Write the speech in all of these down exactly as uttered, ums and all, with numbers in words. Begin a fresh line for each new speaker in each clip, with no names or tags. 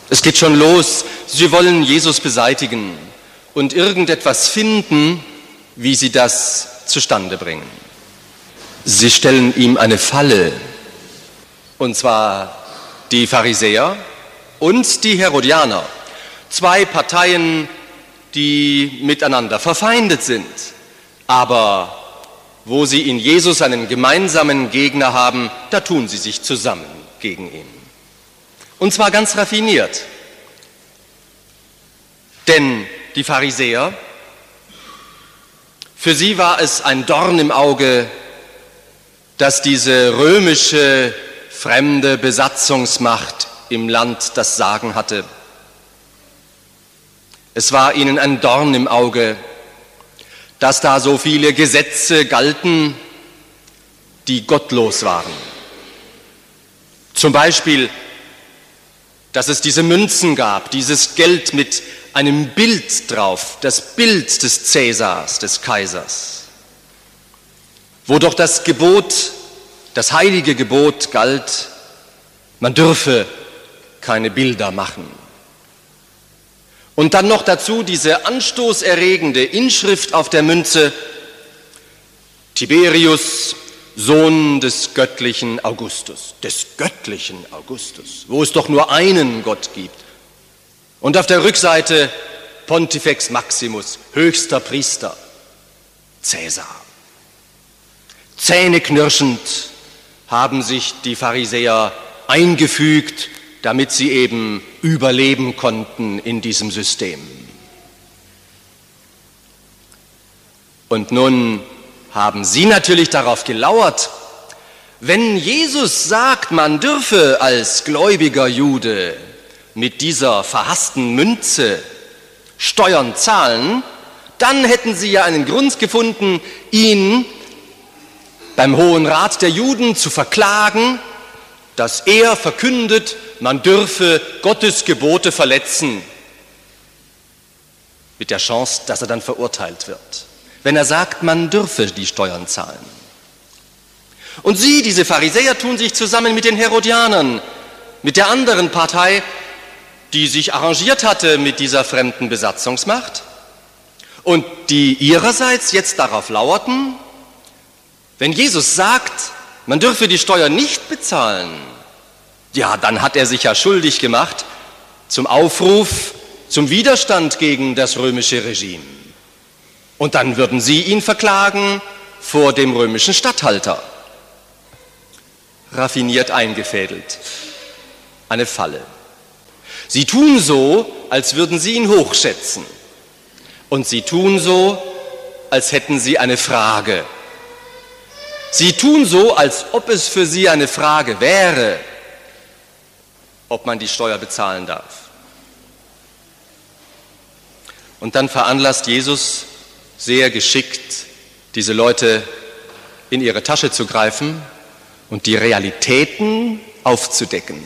Es geht schon los. Sie wollen Jesus beseitigen und irgendetwas finden, wie sie das zustande bringen. Sie stellen ihm eine Falle, und zwar die Pharisäer und die Herodianer, zwei Parteien, die miteinander verfeindet sind, aber wo sie in Jesus einen gemeinsamen Gegner haben, da tun sie sich zusammen gegen ihn. Und zwar ganz raffiniert, denn die Pharisäer, für sie war es ein Dorn im Auge, dass diese römische fremde Besatzungsmacht im Land das Sagen hatte. Es war ihnen ein Dorn im Auge, dass da so viele Gesetze galten, die gottlos waren. Zum Beispiel, dass es diese Münzen gab, dieses Geld mit einem Bild drauf, das Bild des Cäsars, des Kaisers, wo doch das Gebot, das heilige Gebot galt, man dürfe keine Bilder machen. Und dann noch dazu diese anstoßerregende Inschrift auf der Münze: Tiberius, Sohn des göttlichen Augustus, des göttlichen Augustus, wo es doch nur einen Gott gibt. Und auf der Rückseite Pontifex Maximus, höchster Priester, Cäsar. Zähneknirschend haben sich die Pharisäer eingefügt, damit sie eben überleben konnten in diesem System. Und nun haben sie natürlich darauf gelauert, wenn Jesus sagt, man dürfe als gläubiger Jude mit dieser verhassten Münze Steuern zahlen, dann hätten sie ja einen Grund gefunden, ihn beim Hohen Rat der Juden zu verklagen, dass er verkündet, man dürfe Gottes Gebote verletzen, mit der Chance, dass er dann verurteilt wird, wenn er sagt, man dürfe die Steuern zahlen. Und sie, diese Pharisäer, tun sich zusammen mit den Herodianern, mit der anderen Partei, die sich arrangiert hatte mit dieser fremden Besatzungsmacht und die ihrerseits jetzt darauf lauerten, wenn Jesus sagt, man dürfe die Steuer nicht bezahlen, ja, dann hat er sich ja schuldig gemacht zum Aufruf, zum Widerstand gegen das römische Regime. Und dann würden sie ihn verklagen vor dem römischen Statthalter. Raffiniert eingefädelt. Eine Falle. Sie tun so, als würden sie ihn hochschätzen. Und sie tun so, als hätten sie eine Frage. Sie tun so, als ob es für sie eine Frage wäre, ob man die Steuer bezahlen darf. Und dann veranlasst Jesus sehr geschickt, diese Leute in ihre Tasche zu greifen und die Realitäten aufzudecken.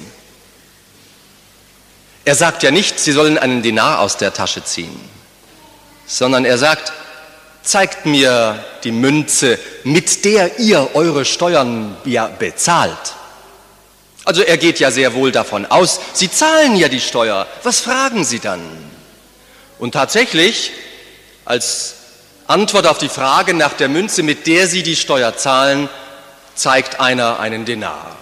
Er sagt ja nicht, sie sollen einen Denar aus der Tasche ziehen, sondern er sagt, zeigt mir die Münze, mit der ihr eure Steuern ja bezahlt. Also er geht ja sehr wohl davon aus, sie zahlen ja die Steuer, was fragen sie dann? Und tatsächlich, als Antwort auf die Frage nach der Münze, mit der sie die Steuer zahlen, zeigt einer einen Denar.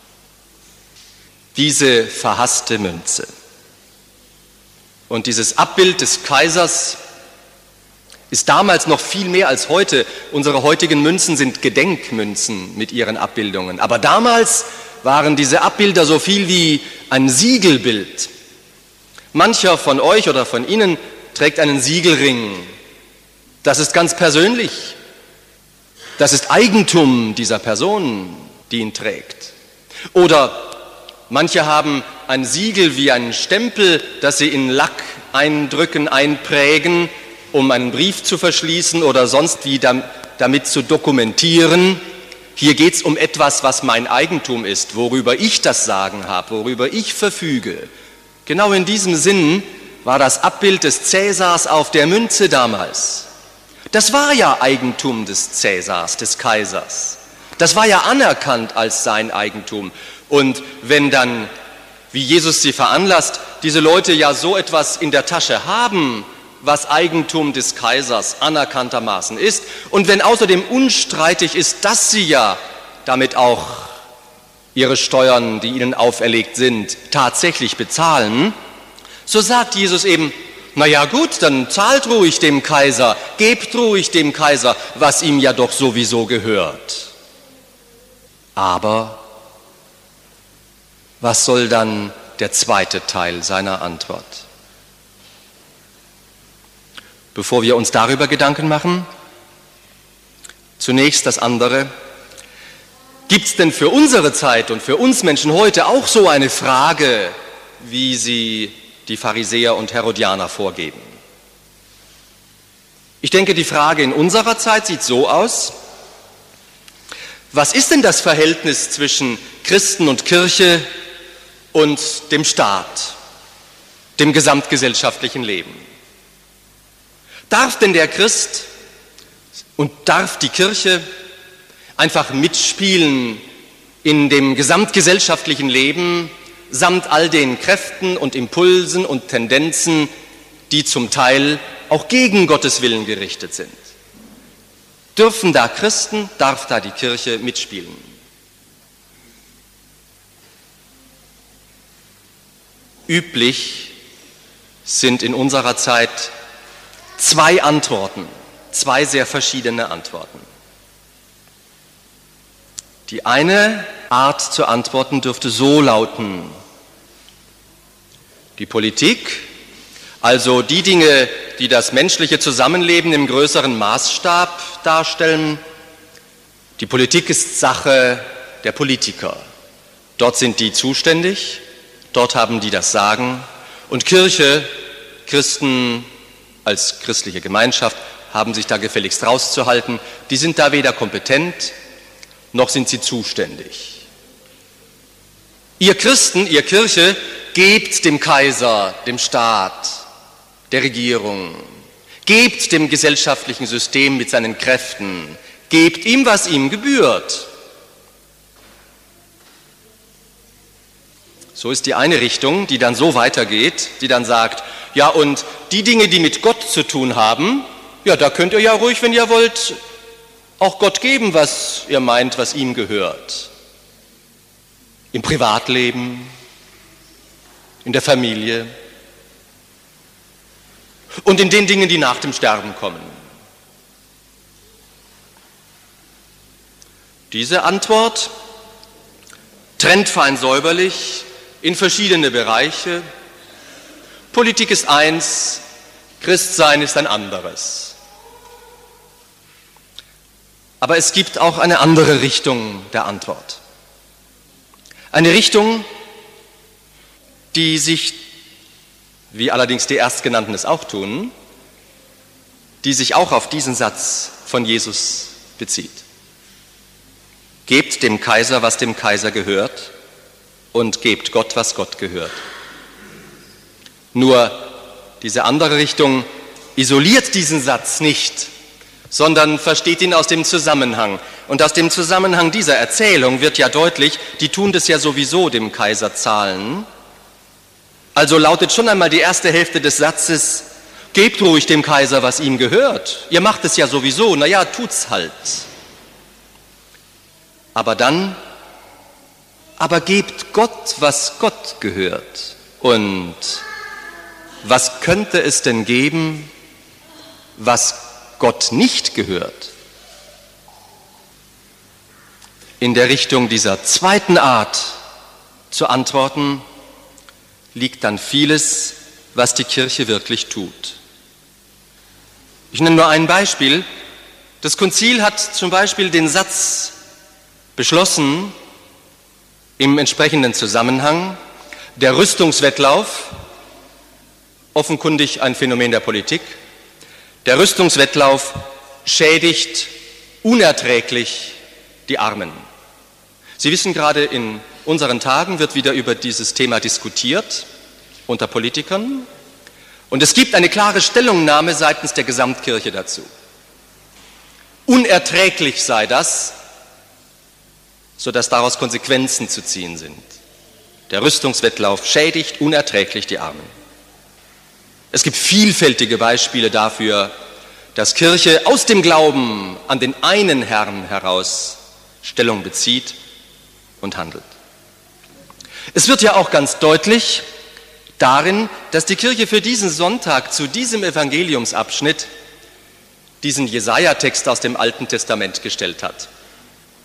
Diese verhasste Münze. Und dieses Abbild des Kaisers ist damals noch viel mehr als heute. Unsere heutigen Münzen sind Gedenkmünzen mit ihren Abbildungen. Aber damals waren diese Abbilder so viel wie ein Siegelbild. Mancher von euch oder von Ihnen trägt einen Siegelring. Das ist ganz persönlich. Das ist Eigentum dieser Person, die ihn trägt. Oder manche haben ein Siegel wie einen Stempel, das sie in Lack eindrücken, einprägen, um einen Brief zu verschließen oder sonst wie damit zu dokumentieren. Hier geht es um etwas, was mein Eigentum ist, worüber ich das Sagen habe, worüber ich verfüge. Genau in diesem Sinn war das Abbild des Cäsars auf der Münze damals. Das war ja Eigentum des Cäsars, des Kaisers. Das war ja anerkannt als sein Eigentum. Und wenn dann, wie Jesus sie veranlasst, diese Leute ja so etwas in der Tasche haben, was Eigentum des Kaisers anerkanntermaßen ist. Und wenn außerdem unstreitig ist, dass sie ja damit auch ihre Steuern, die ihnen auferlegt sind, tatsächlich bezahlen, so sagt Jesus eben, na ja gut, dann zahlt ruhig dem Kaiser, gebt ruhig dem Kaiser, was ihm ja doch sowieso gehört. Aber was soll dann der zweite Teil seiner Antwort? Bevor wir uns darüber Gedanken machen, zunächst das andere. Gibt es denn für unsere Zeit und für uns Menschen heute auch so eine Frage, wie sie die Pharisäer und Herodianer vorgeben? Ich denke, die Frage in unserer Zeit sieht so aus: Was ist denn das Verhältnis zwischen Christen und Kirche und dem Staat, dem gesamtgesellschaftlichen Leben? Darf denn der Christ und darf die Kirche einfach mitspielen in dem gesamtgesellschaftlichen Leben, samt all den Kräften und Impulsen und Tendenzen, die zum Teil auch gegen Gottes Willen gerichtet sind? Dürfen da Christen, darf da die Kirche mitspielen? Üblich sind in unserer Zeit zwei Antworten, zwei sehr verschiedene Antworten. Die eine Art zu antworten dürfte so lauten: Die Politik, also die Dinge, die das menschliche Zusammenleben im größeren Maßstab darstellen, die Politik ist Sache der Politiker. Dort sind die zuständig, dort haben die das Sagen, und Kirche, Christen als christliche Gemeinschaft haben sich da gefälligst rauszuhalten. Die sind da weder kompetent, noch sind sie zuständig. Ihr Christen, ihr Kirche, gebt dem Kaiser, dem Staat, der Regierung, gebt dem gesellschaftlichen System mit seinen Kräften, gebt ihm, was ihm gebührt. So ist die eine Richtung, die dann so weitergeht, die dann sagt, ja, und die Dinge, die mit Gott zu tun haben, ja, da könnt ihr ja ruhig, wenn ihr wollt, auch Gott geben, was ihr meint, was ihm gehört. Im Privatleben, in der Familie und in den Dingen, die nach dem Sterben kommen. Diese Antwort trennt fein säuberlich in verschiedene Bereiche. Politik ist eins, Christsein ist ein anderes. Aber es gibt auch eine andere Richtung der Antwort. Eine Richtung, die sich, wie allerdings die Erstgenannten es auch tun, die sich auch auf diesen Satz von Jesus bezieht. Gebt dem Kaiser, was dem Kaiser gehört, und gebt Gott, was Gott gehört. Nur diese andere Richtung isoliert diesen Satz nicht, sondern versteht ihn aus dem Zusammenhang. Und aus dem Zusammenhang dieser Erzählung wird ja deutlich, die tun das ja sowieso dem Kaiser zahlen. Also lautet schon einmal die erste Hälfte des Satzes: Gebt ruhig dem Kaiser, was ihm gehört. Ihr macht es ja sowieso, na ja, tut's halt. Aber dann, aber gebt Gott, was Gott gehört. Und was könnte es denn geben, was Gott nicht gehört? In der Richtung dieser zweiten Art zu antworten, liegt dann vieles, was die Kirche wirklich tut. Ich nenne nur ein Beispiel. Das Konzil hat zum Beispiel den Satz beschlossen, im entsprechenden Zusammenhang: Der Rüstungswettlauf, offenkundig ein Phänomen der Politik, der Rüstungswettlauf schädigt unerträglich die Armen. Sie wissen, gerade in unseren Tagen wird wieder über dieses Thema diskutiert unter Politikern, und es gibt eine klare Stellungnahme seitens der Gesamtkirche dazu. Unerträglich sei das, sodass daraus Konsequenzen zu ziehen sind. Der Rüstungswettlauf schädigt unerträglich die Armen. Es gibt vielfältige Beispiele dafür, dass Kirche aus dem Glauben an den einen Herrn heraus Stellung bezieht und handelt. Es wird ja auch ganz deutlich darin, dass die Kirche für diesen Sonntag zu diesem Evangeliumsabschnitt diesen Jesaja-Text aus dem Alten Testament gestellt hat.